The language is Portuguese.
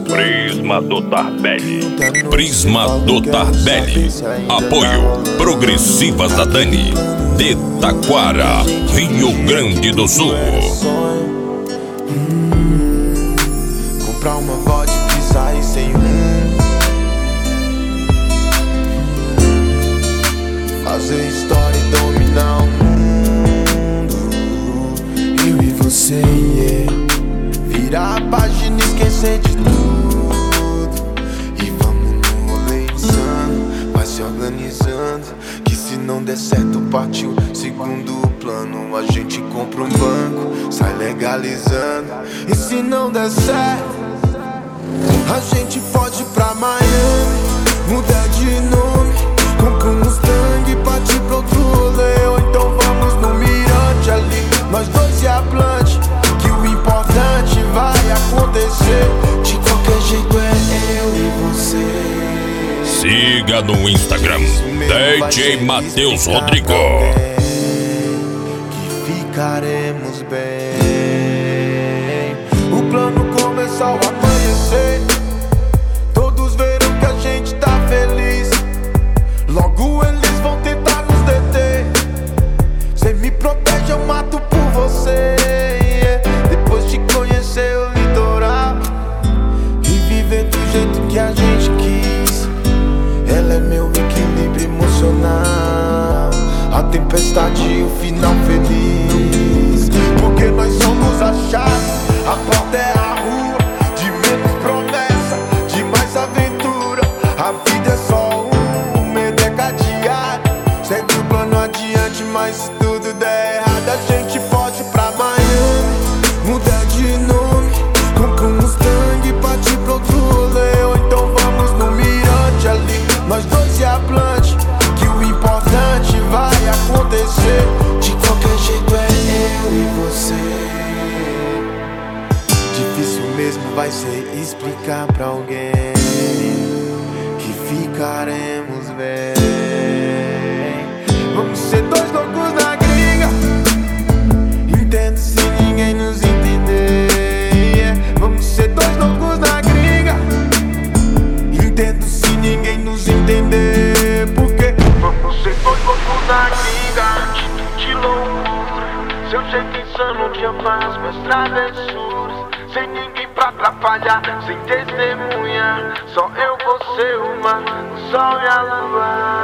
Prisma do Tarbelli. Prisma do Tarbelli. Apoio Progressivas da Dani, de Taquara, Rio Grande do Sul. Comprar uma vodka e sair sem fazer história e dominar o mundo. Eu e você, yeah. Virar a página e esquecer de tudo. E vamos no rolê insano, vai se organizando, que se não der certo partiu segundo plano. A gente compra um banco, sai legalizando. E se não der certo, a gente pode ir pra Miami, mudar de nome, compra um Mustang e partir pra outro rolê. Ou então vamos no mirante ali, nós dois e a Blunt, que o importante vai acontecer. De qualquer jeito é eu e você. Siga no Instagram DJ Matheus Rodrigo, que ficaremos bem. O plano começou a amanhecer, todos viram que a gente tá feliz. Logo eles vão tentar nos deter. Cê me protege, eu mato por você, yeah. Depois de conhecer o litoral e viver do jeito que a gente quis, ela é meu equilíbrio emocional, a tempestade e o final feliz. Porque nós somos a chave, a porta é a rua. De menos promessa, de mais aventura. A vida é só medo é cadeado. Segue o plano adiante, mas se tudo der errado, a gente pode ir pra Miami, mudar de nome, compra um Mustang e partir pra outro rolê. Ou então vamos no mirante ali, nós dois e a Blunt, que o importante vai acontecer. De qualquer jeito é eu e você. Difícil mesmo vai ser explicar pra alguém que ficaremos bem. Vamos ser dois loucos na gringa, entendo se ninguém nos entender, yeah. Vamos ser dois loucos na gringa, entendo se ninguém nos entender. Porque vamos ser dois loucos na gringa, atitude de loucura, seu jeito insano de amar as minhas travessuras. Sem ninguém pra atrapalhar, sem testemunha, só eu, você, o mar, o sol e a lua.